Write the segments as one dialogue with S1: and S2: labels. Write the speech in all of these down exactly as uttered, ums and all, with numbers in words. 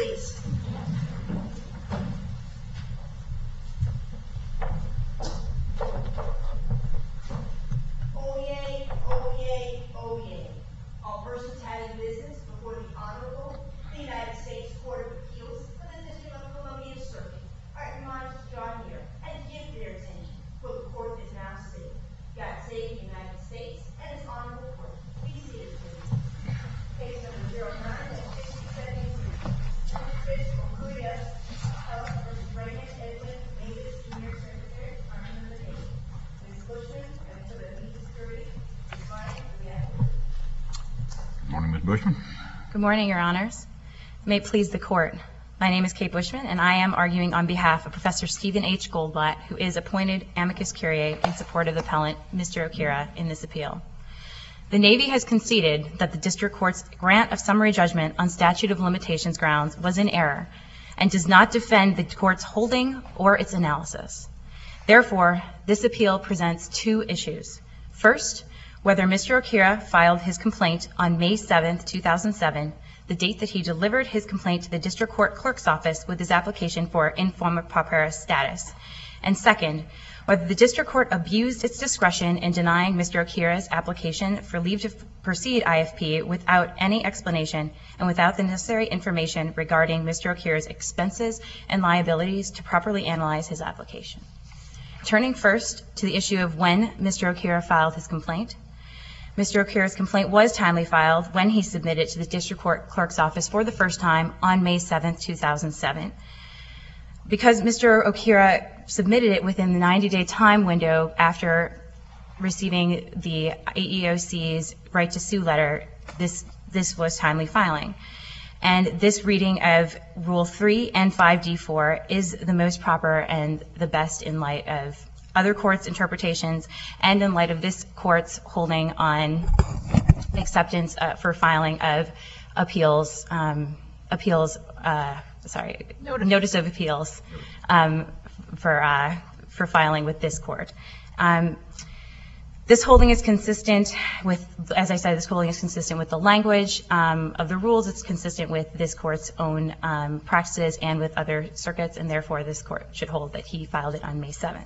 S1: please. Oyez, oyez, oyez. All persons having business before the Honorable, the United States Court of Appeals for the District of Columbia Circuit are admonished to draw near and give their attention, for the court is now sitting. God save the United States and its honorable court. Be seated, please. Case number zero nine sixty seventy-three. Chris Okuya, Appellant versus Raymond Edwin Davis, Junior Secretary, Department of the Navy. Miz Bushman, until the meeting security, is fine for the applicant.
S2: Good morning, Miz Bushman.
S3: Good morning, Your Honors. May it please the Court. My name is Kate Bushman, and I am arguing on behalf of Professor Stephen H. Goldblatt, who is appointed amicus curiae in support of the appellant, Mister Okira, in this appeal. The Navy has conceded that the District Court's grant of summary judgment on statute of limitations grounds was in error and does not defend the Court's holding or its analysis. Therefore, this appeal presents two issues. First, whether Mister Okira filed his complaint on May seventh, two thousand seven, the date that he delivered his complaint to the District Court Clerk's Office with his application for in forma pauperis status. And second, whether the District Court abused its discretion in denying Mister Okira's application for leave to proceed I F P without any explanation and without the necessary information regarding Mister Okira's expenses and liabilities to properly analyze his application. Turning first to the issue of when Mister Okira filed his complaint, Mister Okira's complaint was timely filed when he submitted to the District Court Clerk's Office for the first time on May seventh, two thousand seven. Because Mister Okira submitted it within the ninety-day time window after receiving the A E O C's right to sue letter, this, this was timely filing. And this reading of Rule three and five D four is the most proper and the best in light of other courts' interpretations and in light of this court's holding on acceptance uh, for filing of appeals, um, appeals, uh, sorry, notice, notice of appeals um, for uh, for filing with this court. Um, This holding is consistent with, as I said, this holding is consistent with the language um, of the rules. It's consistent with this court's own um, practices and with other circuits, and therefore this court should hold that he filed it on May seventh.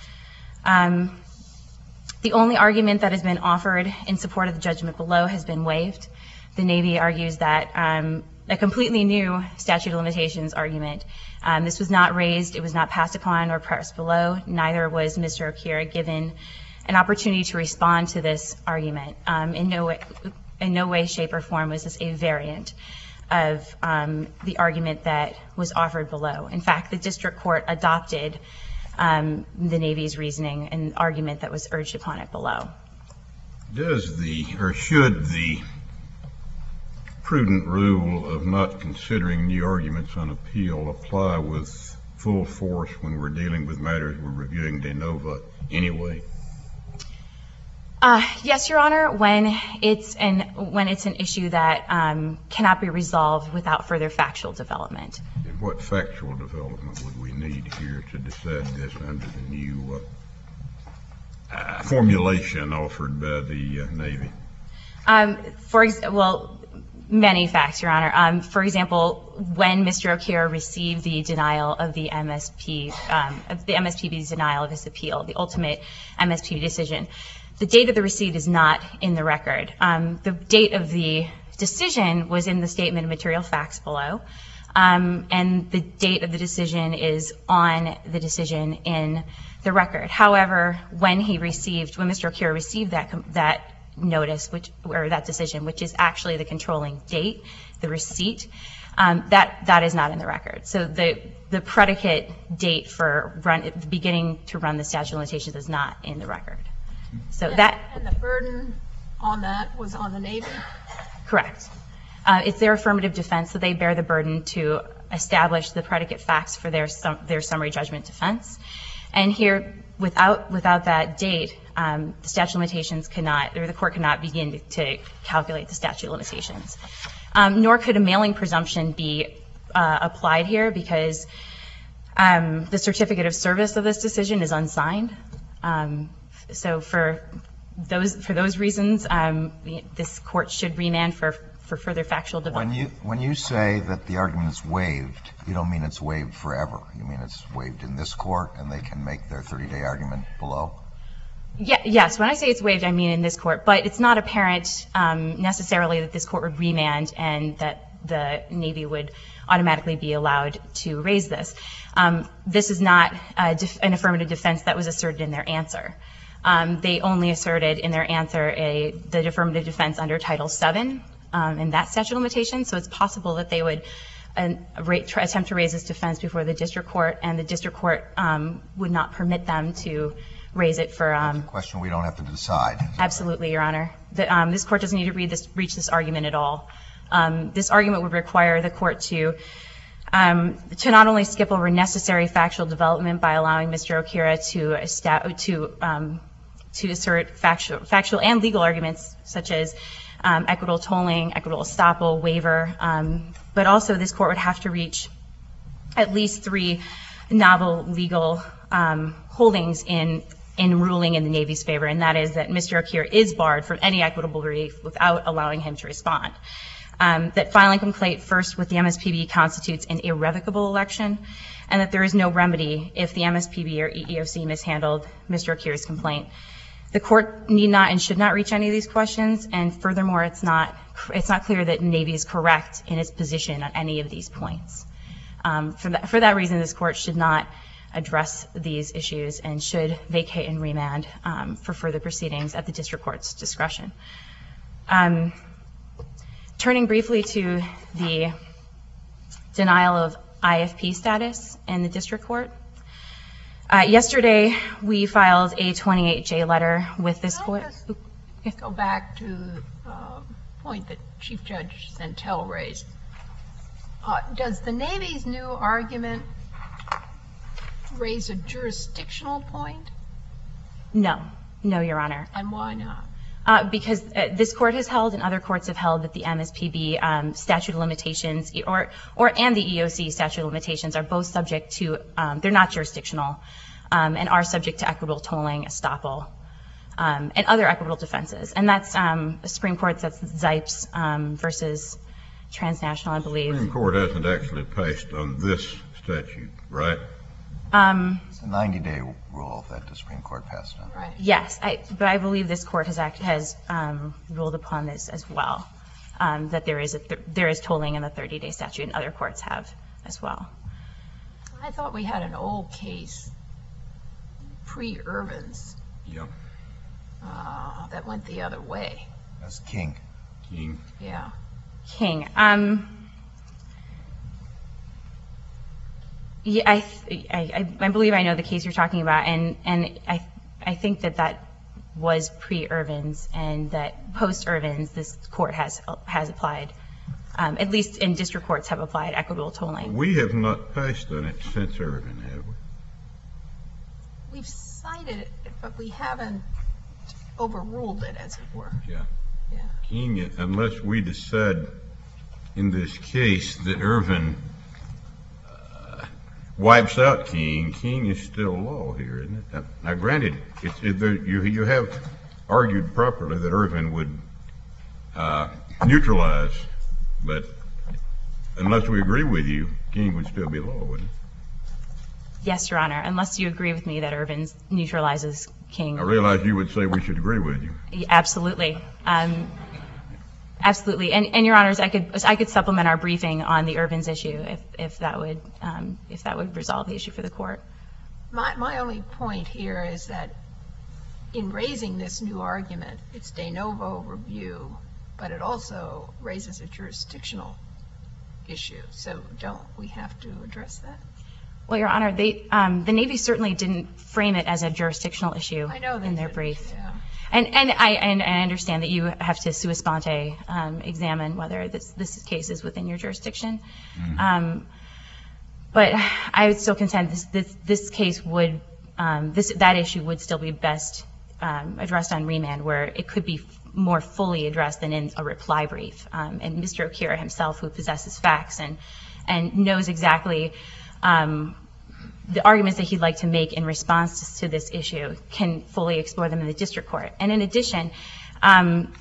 S3: Um, the only argument that has been offered in support of the judgment below has been waived. The Navy argues that um, a completely new statute of limitations argument. Um, this was not raised, it was not passed upon or pressed below. Neither was Mister Okira given an opportunity to respond to this argument. Um, in no way, in no way, shape, or form was this a variant of um, the argument that was offered below. In fact, the district court adopted um, the Navy's reasoning and argument that was urged upon it below.
S2: Does the, or should the prudent rule of not considering new arguments on appeal apply with full force when we're dealing with matters we're reviewing de novo anyway?
S3: Uh, yes, Your Honor, when it's an, when it's an issue that um, cannot be resolved without further factual development.
S2: And what factual development would we need here to decide this under the new uh, uh, formulation offered by the uh, Navy? Um,
S3: for ex well, many facts, Your Honor. Um, for example, when Mister Okira received the denial of the M S P, um, of the M S P B's denial of his appeal, the ultimate M S P B decision, the date of the receipt is not in the record. Um, the date of the decision was in the statement of material facts below, um, and the date of the decision is on the decision in the record. However, when he received, when Mister Okira received that that notice, which or that decision, which is actually the controlling date, the receipt, um, that that is not in the record. So the the predicate date for run, beginning to run the statute of limitations is not in the record. So
S4: and,
S3: that
S4: and the burden on that was on the Navy?
S3: Correct. Uh, it's their affirmative defense, so they bear the burden to establish the predicate facts for their sum, their summary judgment defense. And here, without without that date, um, the statute of limitations cannot, or the court cannot begin to, to calculate the statute of limitations. Um, nor could a mailing presumption be uh, applied here because um, the certificate of service of this decision is unsigned. Um, So for those for those reasons, um, this court should remand for for further factual
S5: When
S3: development.
S5: you, when you say that the argument is waived, you don't mean it's waived forever. You mean it's waived in this court and they can make their thirty-day argument below?
S3: Yeah, yes, when I say it's waived, I mean in this court, but it's not apparent um, necessarily that this court would remand and that the Navy would automatically be allowed to raise this. Um, this is not a def- an affirmative defense that was asserted in their answer. Um, they only asserted in their answer a, the affirmative defense under Title seven um, in that statute of limitations, so it's possible that they would uh, ra- try, attempt to raise this defense before the district court, and the district court um, would not permit them to raise it for... Um,
S5: Question we don't have to decide.
S3: Absolutely, Your Honor. The, um, this court doesn't need to read this, reach this argument at all. Um, this argument would require the court to um, to not only skip over necessary factual development by allowing Mister Okira to esta- to um, to assert factual, factual and legal arguments such as um, equitable tolling, equitable estoppel, waiver, um, but also this court would have to reach at least three novel legal um, holdings in in ruling in the Navy's favor, and that is that Mister Okira is barred from any equitable relief without allowing him to respond. Um, that filing complaint first with the M S P B constitutes an irrevocable election, and that there is no remedy if the M S P B or E E O C mishandled Mister Okira's complaint. The court need not and should not reach any of these questions, and furthermore, it's not it's not clear that Navy is correct in its position on any of these points. Um, for that for that reason, this court should not address these issues and should vacate and remand um, for further proceedings at the district court's discretion. Um, turning briefly to the denial of I F P status in the district court. Uh, yesterday, we filed a twenty-eight J letter with this court.
S4: Can I just go back to the uh, point that Chief Judge Santel raised? Uh, does the Navy's new argument raise a jurisdictional point?
S3: No, no, Your Honor.
S4: And why not?
S3: Uh, because uh, this court has held and other courts have held that the M S P B um, statute of limitations or, or and the E O C statute of limitations are both subject to, um, they're not jurisdictional um, and are subject to equitable tolling, estoppel, um, and other equitable defenses. And that's um, the Supreme Court, that's Zipes um, versus Transnational, I believe.
S2: The Supreme Court hasn't actually passed on this statute, right?
S3: Um,
S5: It's a ninety-day rule that the Supreme Court passed on.
S4: Right.
S3: Yes, I, but I believe this court has act, has um, ruled upon this as well, um, that there is a th- there is tolling in the thirty-day statute, and other courts have as well.
S4: I thought we had an old case, pre-Irvins,
S2: Yeah.
S4: uh, that went the other way.
S5: That's King.
S2: King.
S4: Yeah.
S3: King, um, yeah, I, th- I I believe I know the case you're talking about, and and I I think that that was pre-Irvins, and that post-Irvins, this court has has applied. Um, at least in district courts have applied equitable tolling.
S2: We have not passed on it since Irvin, have we?
S4: We've cited it, but we haven't overruled it, as it were.
S2: Yeah.
S4: Yeah.
S2: King, unless we decide in this case that Irvin uh, wipes out King, King is still law here, isn't it? Now, granted, it's, it, there, you, you have argued properly that Irvin would uh, neutralize, but unless we agree with you, King would still be law, wouldn't it?
S3: Yes, Your Honor, unless you agree with me that Irvins neutralizes King.
S2: I realize you would say we should agree with you.
S3: Absolutely. Um, absolutely. And, and Your Honors, I could I could supplement our briefing on the Irvins issue if, if that would um, if that would resolve the issue for the court.
S4: My, my only point here is that in raising this new argument, it's de novo review, but it also raises a jurisdictional issue. So don't we have to address that?
S3: Well, Your Honor, they, um, the Navy certainly didn't frame it as a jurisdictional issue
S4: I know they
S3: in their
S4: didn't,
S3: brief.
S4: yeah.
S3: And and I and I understand that you have to sua sponte um, examine whether this this case is within your jurisdiction.
S2: Mm-hmm.
S3: Um, but I would still contend this this this case would um, this that issue would still be best um, addressed on remand, where it could be more fully addressed than in a reply brief. Um, and Mister Okira himself, who possesses facts and and knows exactly um, the arguments that he'd like to make in response to this issue, can fully explore them in the district court. And in addition, um,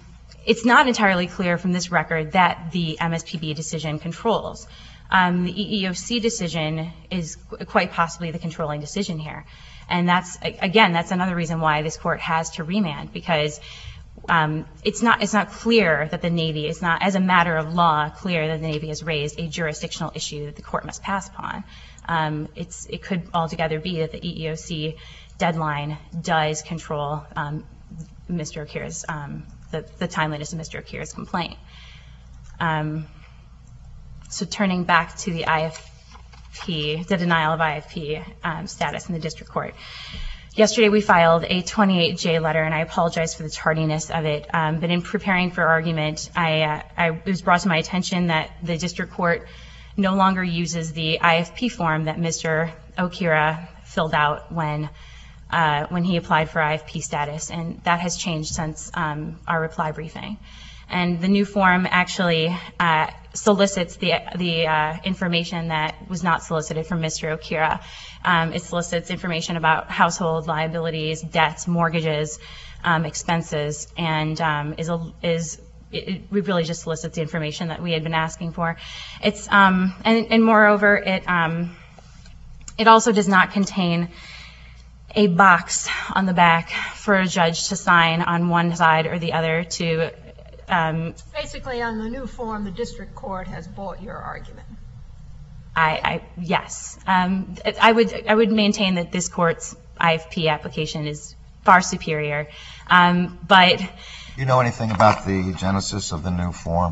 S3: it's not entirely clear from this record that the M S P B decision controls. Um, the E E O C decision is qu- quite possibly the controlling decision here. And that's, a- again, that's another reason why this court has to remand, because um, it's not it's not clear that the Navy, it's not, as a matter of law, clear that the Navy has raised a jurisdictional issue that the court must pass upon. Um, it's, it could altogether be that the E E O C deadline does control um, Mister Okira's, um, the, the timeliness of Mister Okira's complaint. Um, so turning back to the I F P, the denial of I F P um, status in the district court. Yesterday we filed a twenty-eight J letter, and I apologize for the tardiness of it. Um, but in preparing for argument, I, uh, I, it was brought to my attention that the district court no longer uses the I F P form that Mister Okira filled out when uh, when he applied for I F P status, and that has changed since um, our reply briefing. And the new form actually uh, solicits the the uh, information that was not solicited from Mister Okira. Um, it solicits information about household liabilities, debts, mortgages, um, expenses, and um, is a, is it, it really just solicits the information that we had been asking for. It's um, and, and moreover, it um, it also does not contain a box on the back for a judge to sign on one side or the other to. Um,
S4: Basically, on the new form, the district court has bought your argument.
S3: I, I yes, um, I would I would maintain that this court's I F P application is far superior, um, but.
S5: You know anything about the genesis of the new form?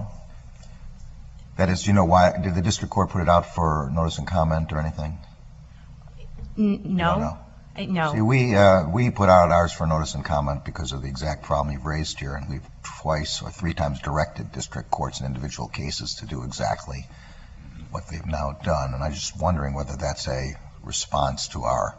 S5: That is, you know why, did the district court put it out for notice and comment or anything?
S3: N- no.
S5: You don't know?
S3: I- No.
S5: See, we, uh, we put out ours for notice and comment because of the exact problem you've raised here, and we've twice or three times directed district courts in individual cases to do exactly what they've now done. And I'm just wondering whether that's a response to our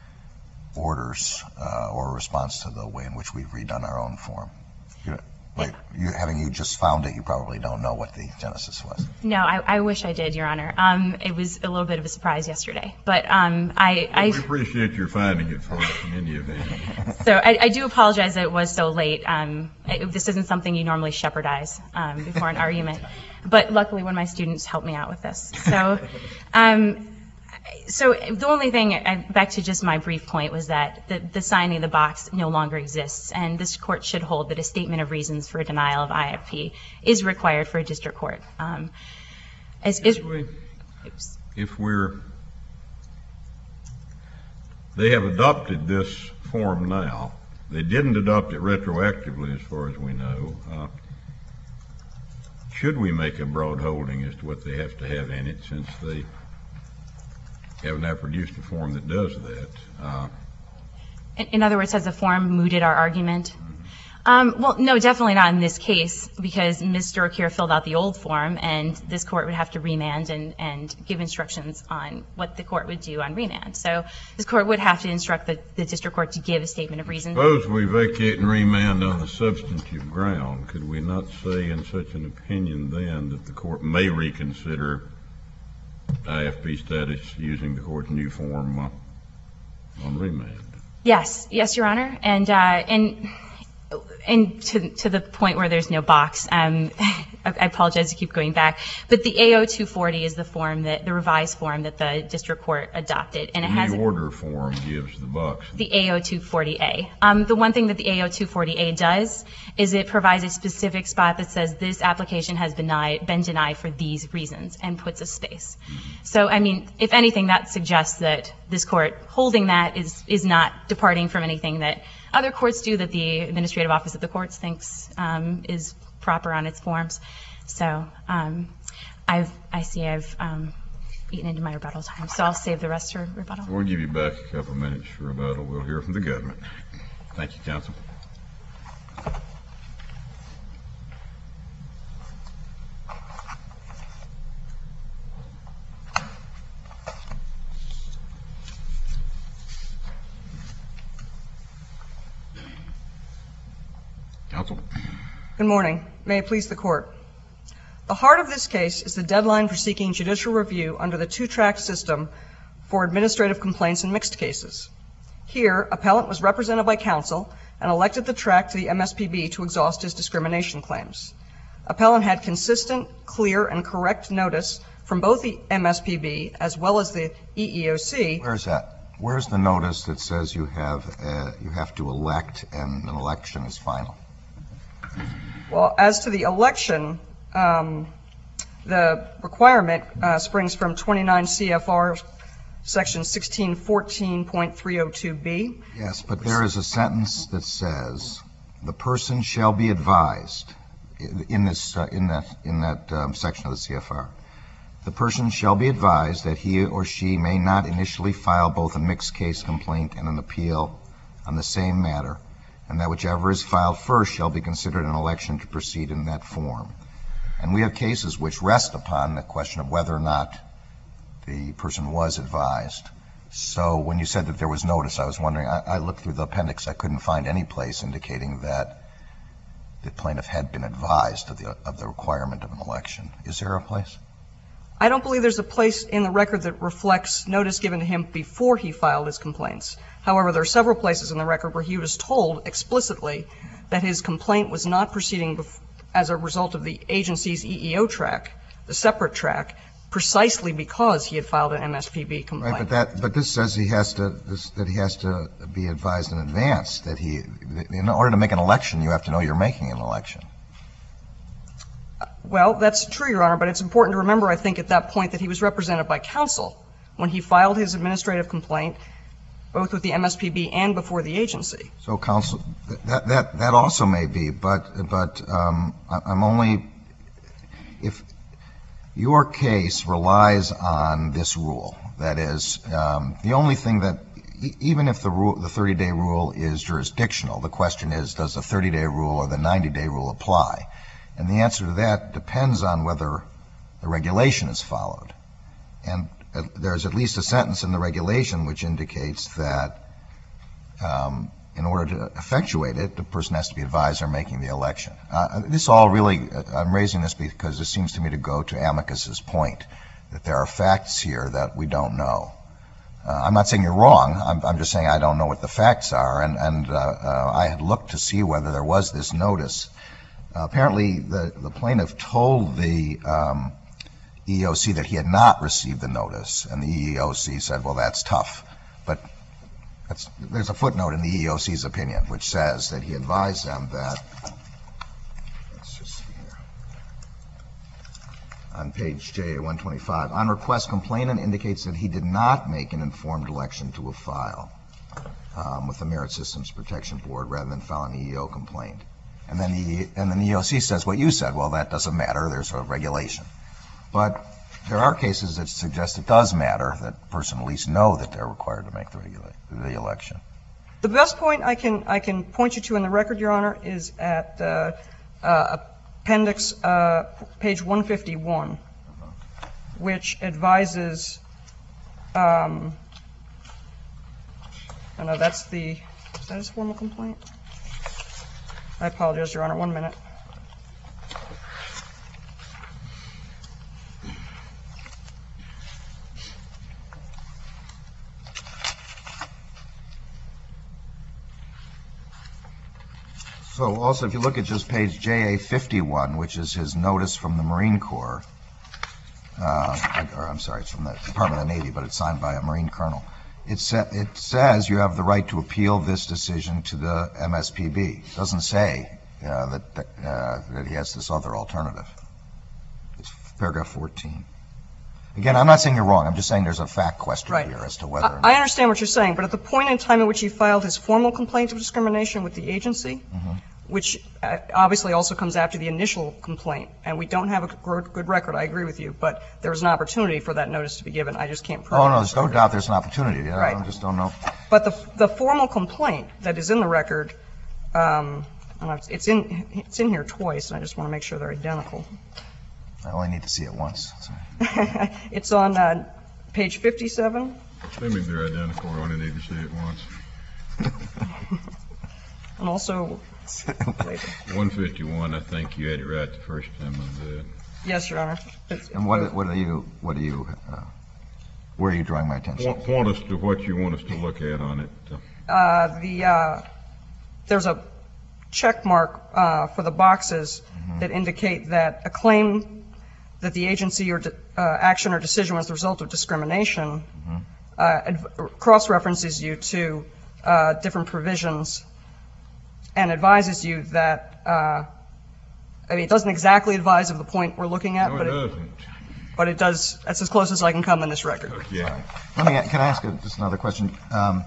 S5: orders uh, or a response to the way in which we've redone our own form. You, like, you, having you just found it, you probably don't know what the genesis was.
S3: No, I, I wish I did, Your Honor. Um, it was a little bit of a surprise yesterday, but um, I, I
S2: We appreciate your finding it for us in any event.
S3: so I, I do apologize that it was so late. Um, I, this isn't something you normally shepherdize um, before an argument, but luckily one of my students helped me out with this. So, um, so the only thing, I, back to just my brief point, was that the, the signing of the box no longer exists, and this court should hold that a statement of reasons for a denial of I F P is required for a district court. Um, as, is,
S2: If we- If we're, they have adopted this form now. They didn't adopt it retroactively, as far as we know. Uh, Should we make a broad holding as to what they have to have in it, since they have now produced a form that does that? Uh,
S3: in, in other words, has the form mooted our argument? Um, well, no, definitely not in this case, because Mister Okira filled out the old form, and this court would have to remand and, and give instructions on what the court would do on remand. So this court would have to instruct the, the district court to give a statement of reasons.
S2: Suppose we vacate and remand on the substantive ground. Could we not say in such an opinion then that the court may reconsider I F P status using the court's new form uh, on remand?
S3: Yes, yes, Your Honor, and uh, and. And to, to the point where there's no box, um, I, I apologize to keep going back, but the A O two forty is the form that, the revised form that the district court adopted, and it has
S2: The order form gives the box.
S3: the A O two forty A. Um, the one thing that the A O two forty A does is it provides a specific spot that says this application has been denied, been denied for these reasons, and puts a space. So, I mean, if anything, that suggests that this court holding that is, is not departing from anything that other courts do, that the Administrative Office of the Courts thinks um, is proper on its forms. So um, I've, I see I've um, eaten into my rebuttal time, so I'll save the rest for rebuttal.
S2: We'll give you back a couple of minutes for rebuttal. We'll hear from the government. Thank you, counsel. Counsel.
S6: Good morning. May it please the Court. The heart of this case is the deadline for seeking judicial review under the two-track system for administrative complaints in mixed cases. Here, appellant was represented by counsel and elected the tract to the M S P B to exhaust his discrimination claims. Appellant had consistent, clear, and correct notice from both the M S P B as well as the E E O C.
S5: Where's that? Where's the notice that says you have, uh, you have to elect and an election is final?
S6: Well, as to the election, um, the requirement uh, springs from twenty-nine C F R section sixteen fourteen point three oh two B.
S5: Yes, but there is a sentence that says, the person shall be advised, in this, uh, in that, in that um, section of the C F R, the person shall be advised that he or she may not initially file both a mixed case complaint and an appeal on the same matter, and that whichever is filed first shall be considered an election to proceed in that form. And we have cases which rest upon the question of whether or not the person was advised. So when you said that there was notice, I was wondering, I, I looked through the appendix, I couldn't find any place indicating that the plaintiff had been advised of the, of the requirement of an election. Is there a place?
S6: I don't believe there's a place in the record that reflects notice given to him before he filed his complaints. However, there are several places in the record where he was told explicitly that his complaint was not proceeding bef- as a result of the agency's E E O track, the separate track, precisely because he had filed an M S P B complaint.
S5: Right, but that, but this says he has to, this, that he has to be advised in advance that he, in order to make an election, you have to know you're making an election.
S6: Well, that's true, Your Honor, but it's important to remember, I think, at that point that he was represented by counsel when he filed his administrative complaint, both with the M S P B and before the agency.
S5: So counsel, that, that, that also may be, but, but, um, I'm only, if your case relies on this rule, that is, um, the only thing that, e- even if the rule, the thirty-day rule is jurisdictional, the question is, does the thirty-day rule or the ninety-day rule apply? And the answer to that depends on whether the regulation is followed. And uh, there's at least a sentence in the regulation which indicates that um, in order to effectuate it, the person has to be advised they're making the election. Uh, this all really, uh, I'm raising this because this seems to me to go to Amicus's point, that there are facts here that we don't know. Uh, I'm not saying you're wrong. I'm, I'm just saying I don't know what the facts are. And, and uh, uh, I had looked to see whether there was this notice. Uh, apparently, the, the plaintiff told the um, E E O C that he had not received the notice, and the E E O C said, well, that's tough. But that's, there's a footnote in the E E O C's opinion which says that he advised them that, let's just see here, on page J A one twenty-five, on request, complainant indicates that he did not make an informed election to a file um, with the Merit Systems Protection Board rather than file an E E O complaint. And then the and then the E E O C says what you said. Well, that doesn't matter. There's a regulation. But there are cases that suggest it does matter, that the person at least know that they're required to make the regula- the election.
S6: The best point I can I can point you to in the record, Your Honor, is at uh, uh, appendix uh, page one fifty-one, which advises. Um, oh no, that's the. Is that his formal complaint? I apologize, Your Honor. One minute.
S5: So also, if you look at just page J A fifty-one, which is his notice from the Marine Corps, uh, or I'm sorry, it's from the Department of the Navy, but it's signed by a Marine colonel. It, sa- it says you have the right to appeal this decision to the M S P B. It doesn't say uh, that, uh, that he has this other alternative. It's paragraph fourteen. Again, I'm not saying you're wrong. I'm just saying there's a fact question
S6: Right.
S5: here as to whether.
S6: I, I understand what you're saying, but at the point in time in which he filed his formal complaint of discrimination with the agency,
S5: Mhm.
S6: which uh, obviously also comes after the initial complaint, and we don't have a good, good record, I agree with you, but there was an opportunity for that notice to be given. I just can't prove it.
S5: Oh, no, there's no doubt there's an opportunity. You know,
S6: Right.
S5: I just don't know.
S6: But the the formal complaint that is in the record, um, and it's- it's in it's in here twice, and I just want to make sure they're identical.
S5: I only need to see it once. So.
S6: It's on uh, page fifty-seven.
S2: Maybe they're identical, I only need to see it once.
S6: And also, later.
S2: one fifty-one, I think you had it right the first time I did.
S6: Yes, Your Honor. It's-
S5: And what, what are you, what are you, uh, where are you drawing my attention?
S2: Point, point us to what you want us to look at on it.
S6: Uh, the uh, there's a check mark uh, for the boxes that indicate that a claim that the agency or de- uh, action or decision was the result of discrimination uh, adv- cross-references you to uh, different provisions and advises you that, uh, I mean, it doesn't exactly advise of the point we're looking at,
S2: No,
S6: but
S2: it
S6: it,
S2: doesn't.
S6: but it does, that's as close as I can come in this record.
S2: Yeah.
S5: Let me, can I ask a- just another question? Um,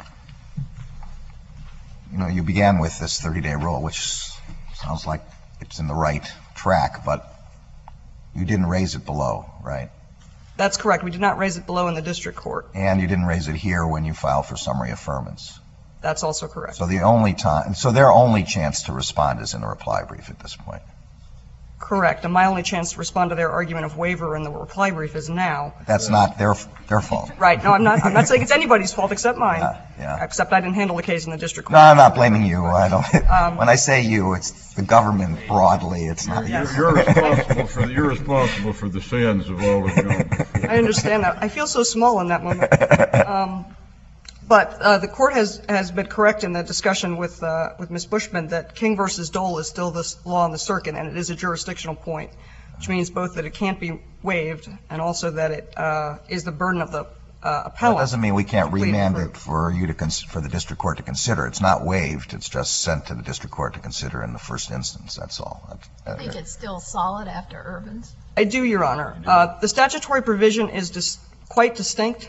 S5: You know, you began with this thirty-day rule, which sounds like it's in the right track, but you didn't raise it below, right?
S6: That's correct. We did not raise it below in the district court.
S5: And you didn't raise it here when you filed for summary affirmance.
S6: That's also correct.
S5: So the only time, so their only chance to respond is in the reply brief at this point.
S6: Correct. And my only chance to respond to their argument of waiver in the reply brief is now.
S5: That's not their, their fault.
S6: Right. No, I'm not, I'm not saying it's anybody's fault except mine.
S5: Yeah, yeah.
S6: Except I didn't handle the case in the district
S5: No,
S6: court.
S5: I'm not blaming you. I don't,
S6: Um,
S5: when I say you, it's the government broadly. It's not you.
S6: Yes.
S2: You're responsible for, you're responsible for the sins of all that's gone before.
S6: I understand that. I feel so small in that moment. Um, But uh, the court has, has been correct in the discussion with, uh, with Miz Bushman that King versus Dole is still the s- law in the circuit, and it is a jurisdictional point, which means both that it can't be waived and also that it uh, is the burden of the uh,
S5: That
S6: appellant.
S5: doesn't mean we can't
S6: Plead
S5: remand
S6: for-
S5: it for you to, cons- for the district court to consider. It's not waived. It's just sent to the district court to consider in the first instance. That's all.
S4: I think it's still solid after Urbans.
S6: I do, Your Honor. Uh, The statutory provision is dis- quite distinct.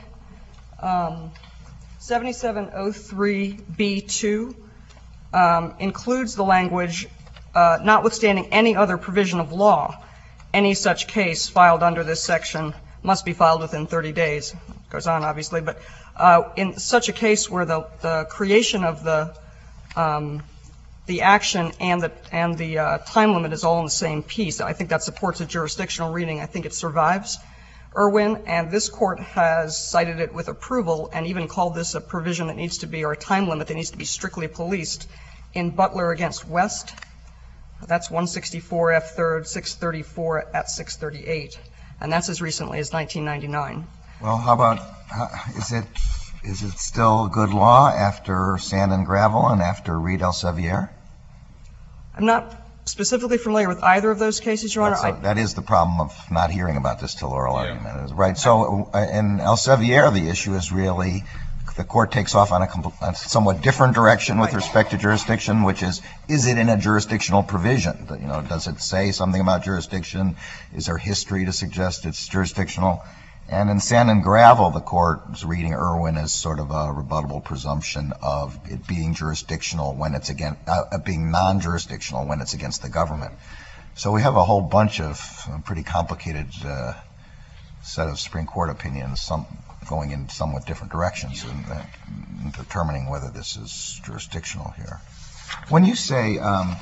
S6: Um, seventy-seven oh three B two um, includes the language, uh, notwithstanding any other provision of law, any such case filed under this section must be filed within thirty days. It goes on, obviously, but uh, in such a case where the, the creation of the um, the action and the and the uh, time limit is all in the same piece, I think that supports a jurisdictional reading. I think it survives Irwin, and this court has cited it with approval and even called this a provision that needs to be, or a time limit that needs to be strictly policed in Butler against West. That's one sixty-four F third six thirty-four at six thirty-eight, and that's as recently as nineteen ninety-nine.
S5: Well, how about, how- is it, is it still good law after Sand and Gravel and after Reed Elsevier?
S6: I'm not specifically familiar with either of those cases, Your Honor.
S5: That's a-
S6: I-
S5: That is the problem of not hearing about this till oral
S2: Yeah.
S5: argument, is- right? So uh, in Elsevier, the issue is really, the court takes off on a compl- a somewhat different direction with respect to jurisdiction, which is, is it in a jurisdictional provision? You know, does it say something about jurisdiction? Is there history to suggest it's jurisdictional? And in Sand and Gravel, the court is reading Irwin as sort of a rebuttable presumption of it being jurisdictional when it's against, uh, being non-jurisdictional when it's against the government. So we have a whole bunch of uh, pretty complicated uh, set of Supreme Court opinions, some going in somewhat different directions in, uh, in determining whether this is jurisdictional here. When you say um,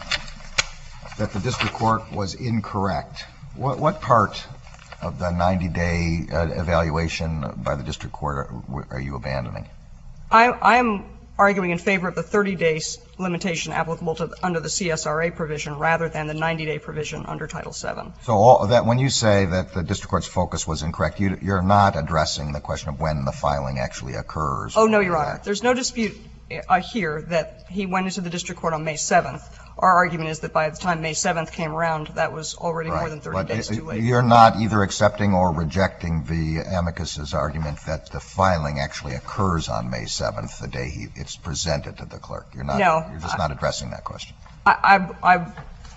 S5: that the district court was incorrect, what, what part of the ninety-day uh, evaluation by the district court are, are you abandoning?
S6: I, I am arguing in favor of the thirty days limitation applicable to, under the C S R A provision rather than the ninety-day provision under Title seven.
S5: So all that, when you say that the district court's focus was incorrect, you, you're not addressing the question of when the filing actually occurs.
S6: Oh, no, Your Honor. There's no dispute uh, here that he went into the district court on May seventh. Our argument is that by the time May seventh came around, that was already more
S5: Right.
S6: than thirty
S5: But
S6: days
S5: it-
S6: too late.
S5: You're not either accepting or rejecting the amicus's argument that the filing actually occurs on May seventh, the day he, it's presented to the clerk. You're not,
S6: No,
S5: you're just
S6: I-
S5: not addressing that question.
S6: I, I, I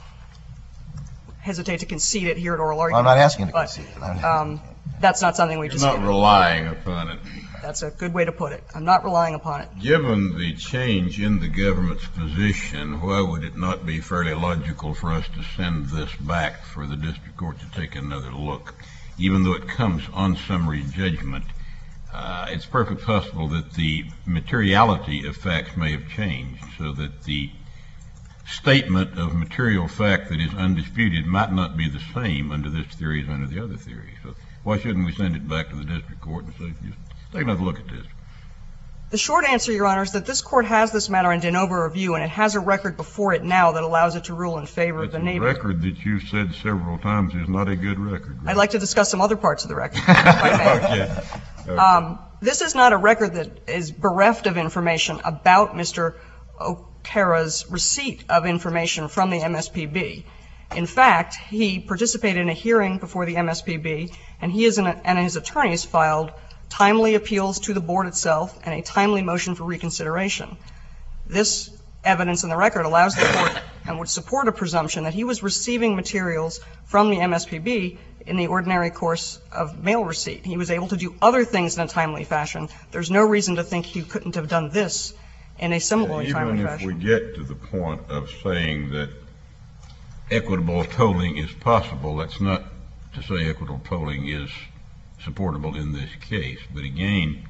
S6: hesitate to concede it here at oral
S5: Well, I'm
S6: argument.
S5: not asking you to
S6: but,
S5: concede it. I'm-
S6: Um, that's not something we
S2: You're
S6: just.
S2: not relying upon it.
S6: That's a good way to put it. I'm not relying upon it.
S2: Given the change in the government's position, why would it not be fairly logical for us to send this back for the district court to take another look? Even though it comes on summary judgment, uh, it's perfectly possible that the materiality of facts may have changed, so that the statement of material fact that is undisputed might not be the same under this theory as under the other theory. So why shouldn't we send it back to the district court and say, just take another look at this?
S6: The short answer, Your Honor, is that this court has this matter in de novo review, and it has a record before it now that allows it to rule in favor of
S2: That's
S6: the
S2: a
S6: Navy.
S2: record that you've said several times is not a good record.
S6: I'd like to discuss some other parts of the record, if I may.
S2: Okay. Okay.
S6: Um, this is not a record that is bereft of information about Mister O- O'Kara's receipt of information from the M S P B. In fact, he participated in a hearing before the M S P B, and he is an, and his attorneys filed timely appeals to the board itself and a timely motion for reconsideration. This evidence in the record allows the court and would support a presumption that he was receiving materials from the M S P B in the ordinary course of mail receipt. He was able to do other things in a timely fashion. There's no reason to think he couldn't have done this in a similarly timely
S2: Even if
S6: fashion.
S2: we get to the point of saying that equitable tolling is possible, that's not to say equitable tolling is supportable in this case. But again,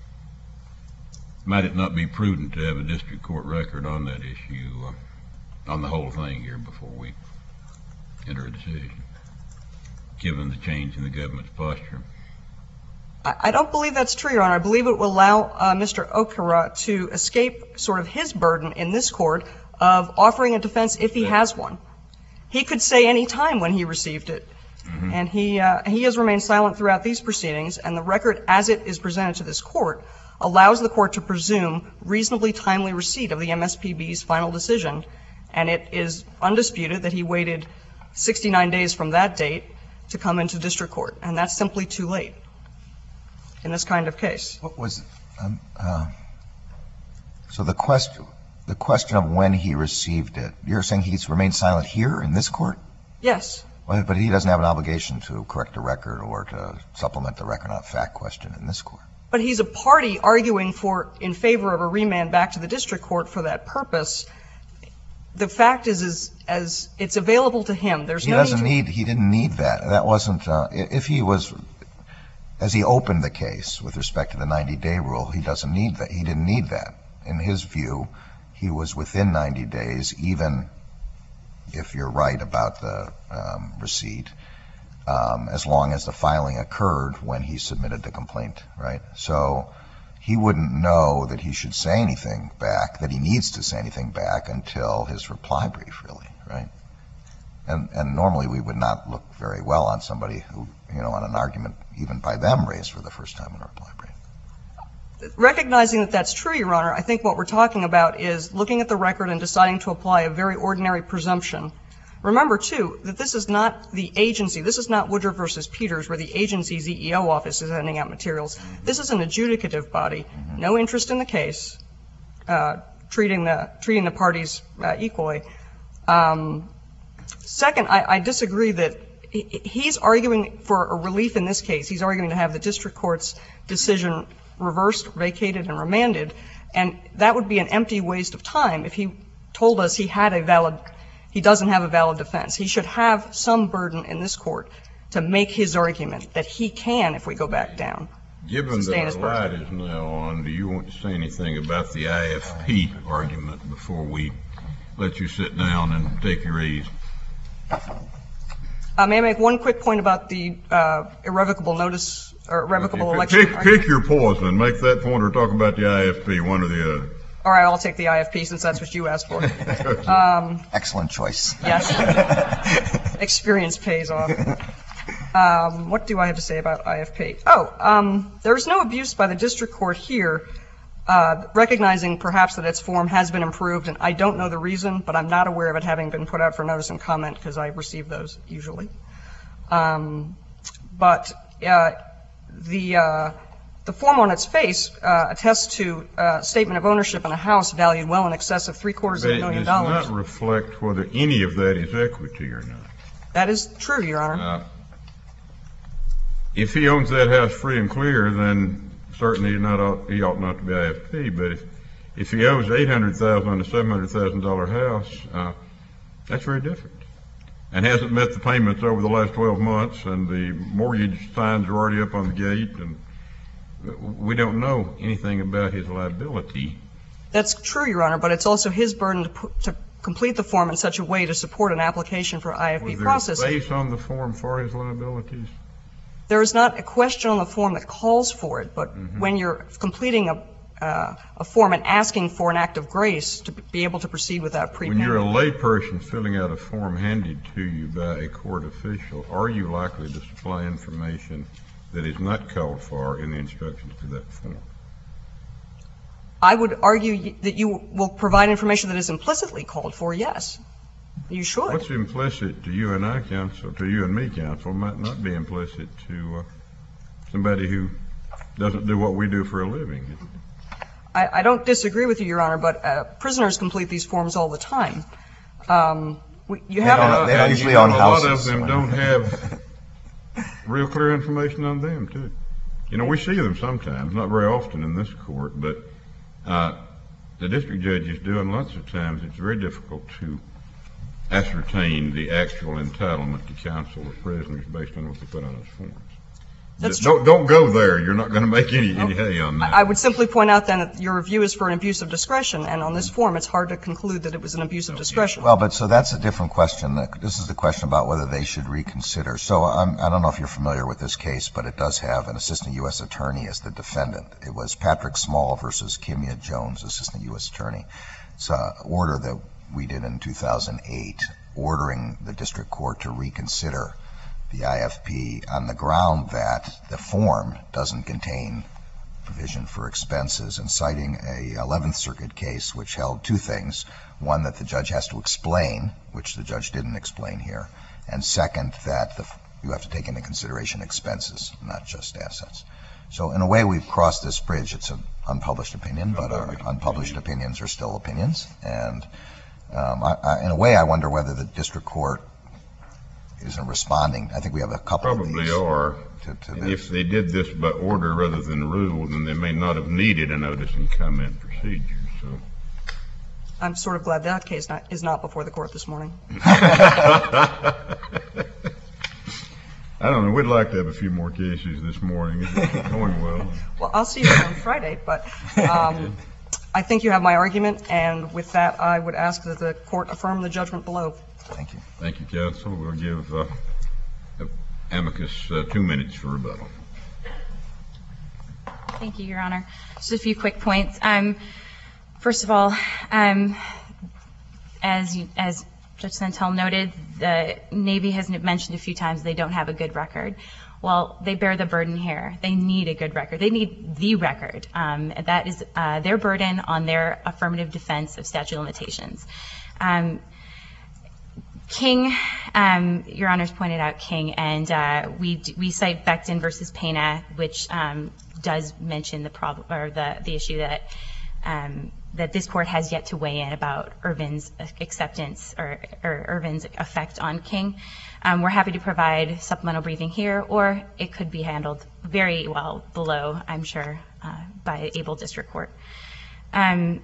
S2: might it not be prudent to have a district court record on that issue, uh, on the whole thing here before we enter a decision, given the change in the government's posture?
S6: I I don't believe that's true, Your Honor. I believe it will allow uh, Mister O'Kara to escape sort of his burden in this court of offering a defense if he has one. He could say any time when he received it. Mm-hmm. And he, uh, he has remained silent throughout these proceedings, and the record as it is presented to this court allows the court to presume reasonably timely receipt of the M S P B's final decision, and it is undisputed that he waited sixty-nine days from that date to come into district court, and that's simply too late in this kind of case.
S5: What was, um, uh, so the question, the question of when he received it, you're saying he's remained silent here in this court?
S6: Yes.
S5: Well, but he doesn't have an obligation to correct the record or to supplement the record on a fact question in this court.
S6: But he's a party arguing for, in favor of a remand back to the district court for that purpose. The fact is, is as it's available to him, there's
S5: He
S6: no
S5: doesn't
S6: need,
S5: need, he didn't need that. That wasn't, uh, i- if he was, as he opened the case with respect to the ninety-day rule, he doesn't need that. He didn't need that. In his view, he was within ninety days, even if you're right about the um, receipt, um, as long as the filing occurred when he submitted the complaint, right? So he wouldn't know that he should say anything back, that he needs to say anything back until his reply brief, really, right? And, and normally we would not look very well on somebody who, you know, on an argument even by them raised for the first time in a reply brief.
S6: recognizing that that's true, Your Honor, I think what we're talking about is looking at the record and deciding to apply a very ordinary presumption. Remember, too, that this is not the agency. This is not Woodruff versus Peters, where the agency's E E O office is handing out materials. This is an adjudicative body, no interest in the case, uh, treating the treating the parties uh, equally. Um, second, I, I disagree that he, he's arguing for a relief in this case. He's arguing to have the district court's decision reversed, vacated, and remanded, and that would be an empty waste of time if he told us he had a valid, he doesn't have a valid defense. He should have some burden in this court to make his argument that he can, if we go back down.
S2: Given
S6: sustain
S2: that
S6: his
S2: our light
S6: burden.
S2: is now on, do you want to say anything about the I F P argument before we let you sit down and take your ease?
S6: Uh, may I make one quick point about the uh, irrevocable notice or irrevocable
S2: Pick-
S6: election?
S2: Pick,
S6: argument?
S2: pick your poison, make that point or talk about the I F P, one or the other.
S6: All right, I'll take the I F P since that's what you asked for.
S5: Excellent choice.
S6: Yes. Experience pays off. Um, what do I have to say about I F P? Oh, um, there is no abuse by the district court here, uh, recognizing perhaps that its form has been improved, and I don't know the reason, but I'm not aware of it having been put out for notice and comment because I receive those usually. Um, but uh, the uh, the form on its face uh, attests to a statement of ownership in a house valued well in excess of three quarters
S2: But
S6: of a
S2: it
S6: million
S2: does
S6: dollars.
S2: not reflect whether any of that is equity or not.
S6: That is true, Your Honor.
S2: Uh, If he owns that house free and clear, then certainly he not ought, he ought not to be I F P. But if, if he owes eight hundred thousand dollars on a seven hundred thousand dollars house, uh, that's very different. And hasn't met the payments over the last twelve months, and the mortgage signs are already up on the gate, and we don't know anything about his liability.
S6: That's true, Your Honor, but it's also his burden to, put, to complete the form in such a way to support an application for I F P
S2: Was there
S6: processing.
S2: space on the form for his liabilities?
S6: There is not a question on the form that calls for it, but
S2: Mm-hmm.
S6: when you're completing a, uh, a form and asking for an act of grace to be able to proceed without
S2: When you're a
S6: prepayment,
S2: layperson filling out a form handed to you by a court official, are you likely to supply information that is not called for in the instructions to that form?
S6: I would argue y- that you will provide information that is implicitly called for, yes. You should.
S2: What's implicit to you and I, counsel, to you and me, counsel, might not be implicit to uh, somebody who doesn't do what we do for a living.
S6: I, I don't disagree with you, Your Honor, but uh, prisoners complete these forms all the time. Um, we, you have
S5: don't- they don't
S2: And
S5: usually
S2: you know,
S5: own
S2: A lot of
S5: houses,
S2: them
S5: so-
S2: don't have real clear information on them, too. You know, we see them sometimes, not very often in this court, but uh, the district judges do, and lots of times it's very difficult to ascertain the actual entitlement to counsel of prisoners based on what they put on those forms.
S6: That's
S2: Don't, don't go there. You're not going to make any, any hay on that.
S6: I would simply point out then that your review is for an abuse of discretion, and on this form, it's hard to conclude that it was an abuse of discretion.
S5: Well, but so that's a different question. This is the question about whether they should reconsider. So I'm, I don't know if you're familiar with this case, but it does have an assistant U S attorney as the defendant. It was Patrick Small versus Kimya Jones, assistant U S attorney. It's an order that we did in two thousand eight, ordering the district court to reconsider the I F P on the ground that the form doesn't contain provision for expenses, and citing a eleventh Circuit case which held two things. One, that the judge has to explain, which the judge didn't explain here. And second, that the, you have to take into consideration expenses, not just assets. So in a way, we've crossed this bridge. It's an unpublished opinion, but our unpublished opinions are still opinions. And um, I, I, in a way, I wonder whether the district court isn't responding. I think we have a couple of
S2: Probably
S5: these.
S2: are.
S5: To, to
S2: And
S5: this.
S2: if they did this by order rather than rule, then they may not have needed a notice and comment procedure. So
S6: I'm sort of glad that case not, is not before the court this morning.
S2: I don't know. We'd like to have a few more cases this morning. It's going well.
S6: Well, I'll see you on Friday, but um, I think you have my argument, and with that, I would ask that the court affirm the judgment below.
S5: Thank you.
S2: Thank you, counsel. We'll give uh, amicus uh, two minutes for rebuttal.
S3: Thank you, Your Honor. Just a few quick points. Um, first of all, um, as you, as Judge Santel noted, the Navy has mentioned a few times they don't have a good record. Well, they bear the burden here. They need a good record. They need the record. Um, that is uh, their burden on their affirmative defense of statute of limitations. Um, King, um, Your Honor's pointed out King, and uh, we we cite Becton versus Pena, which um, does mention the problem or the the issue that um, that this court has yet to weigh in about Irvin's acceptance or, or Irvin's effect on King. Um, we're happy to provide supplemental briefing here, or it could be handled very well below, I'm sure, uh, by able district court. Um,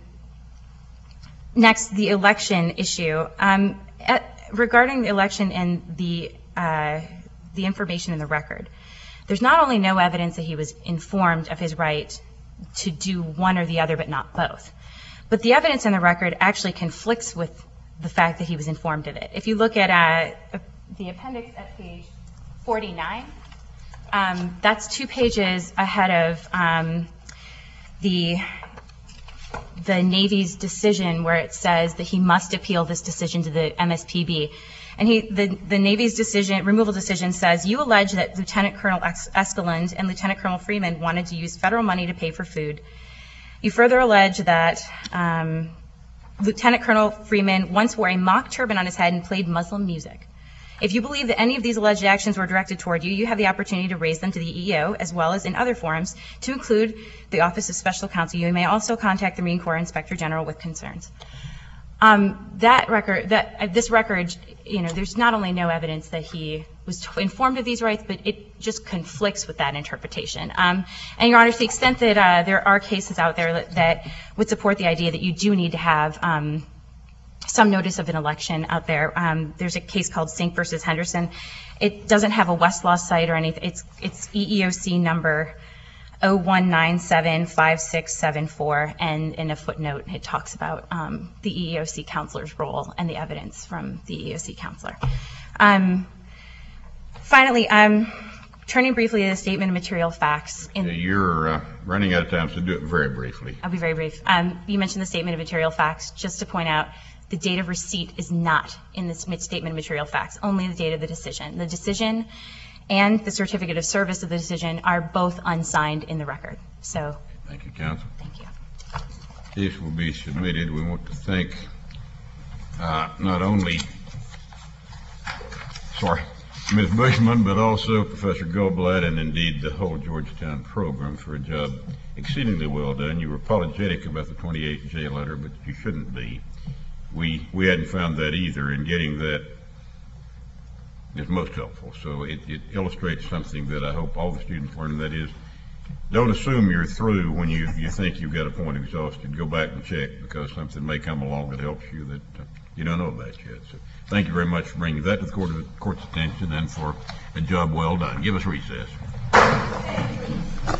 S3: next, the election issue. Um, at, regarding the election and the uh, the information in the record, there's not only no evidence that he was informed of his right to do one or the other, but not both. But the evidence in the record actually conflicts with the fact that he was informed of it. If you look at uh, the appendix at page forty-nine, um, that's two pages ahead of um, the the Navy's decision where it says that he must appeal this decision to the M S P B. And he, the, the Navy's decision, removal decision says, you allege that Lieutenant Colonel Escalante and Lieutenant Colonel Freeman wanted to use federal money to pay for food. You further allege that um, Lieutenant Colonel Freeman once wore a mock turban on his head and played Muslim music. If you believe that any of these alleged actions were directed toward you, you have the opportunity to raise them to the E E O as well as in other forums, to include the Office of Special Counsel. You may also contact the Marine Corps Inspector General with concerns. Um, that record, that uh, this record, you know, there's not only no evidence that he was t- informed of these rights, but it just conflicts with that interpretation. Um, and, Your Honor, to the extent that uh, there are cases out there that, that would support the idea that you do need to have um, some notice of an election out there. Um, there's a case called Sink versus Henderson. It doesn't have a Westlaw site or anything. It's it's E E O C number oh one nine seven five six seven four, and in a footnote it talks about um, the E E O C counselor's role and the evidence from the E E O C counselor. Um, finally, um, turning briefly to the statement of material facts. In,
S2: You're uh, running out of time, so do it very briefly.
S3: I'll be very brief. Um, you mentioned the statement of material facts. Just to point out, the date of receipt is not in this statement of material facts, only the date of the decision. The decision and the certificate of service of the decision are both unsigned in the record. So,
S2: Thank you, counsel.
S3: thank you.
S2: this will be submitted. We want to thank uh, not only, sorry, Miz Bushman, but also Professor Goldblatt and indeed the whole Georgetown program for a job exceedingly well done. You were apologetic about the twenty-eight J letter, but you shouldn't be. We we hadn't found that either, and getting that is most helpful. So it, it illustrates something that I hope all the students learn, and that is, don't assume you're through when you, you think you've got a point exhausted. Go back and check, because something may come along that helps you that uh, you don't know about yet. So thank you very much for bringing that to the court, court's attention, and for a job well done. Give us recess.